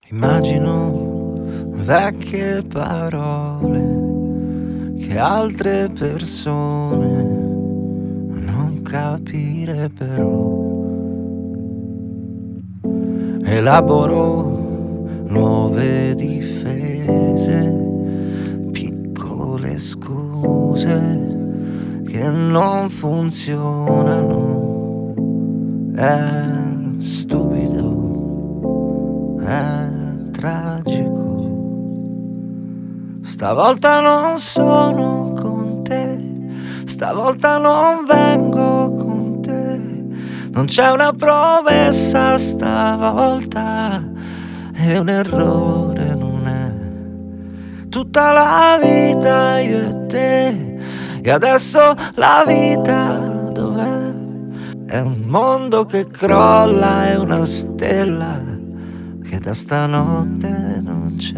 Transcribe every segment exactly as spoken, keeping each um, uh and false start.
Immagino vecchie parole che altre persone non capirebbero. Elaboro nuove difese, piccole scuse che non funzionano. È stupido, è tragico. Stavolta non sono con te, stavolta non vengo con te. Non c'è una promessa stavolta, è un errore, non è tutta la vita io e te. E adesso la vita dov'è? È un mondo che crolla, è una stella che da stanotte non c'è.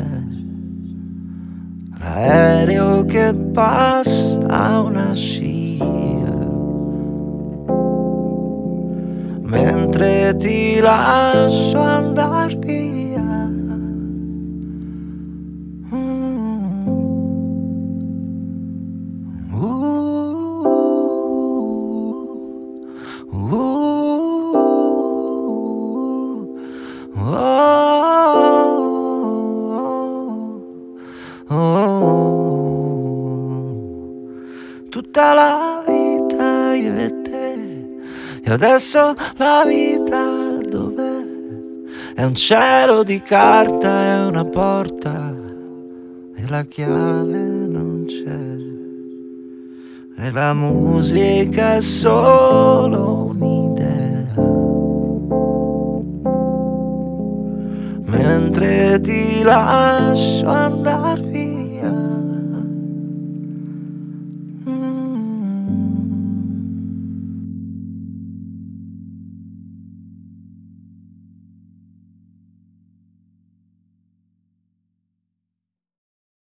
L'aereo che passa a una scia, mentre ti lascio andar via. Mm. Uh, uh, uh, oh, oh. Tutta la vita io e te, e adesso la vita dov'è? È un cielo di carta, è una porta e la chiave non c'è. E la musica è solo un'idea, mentre ti lascio andar via.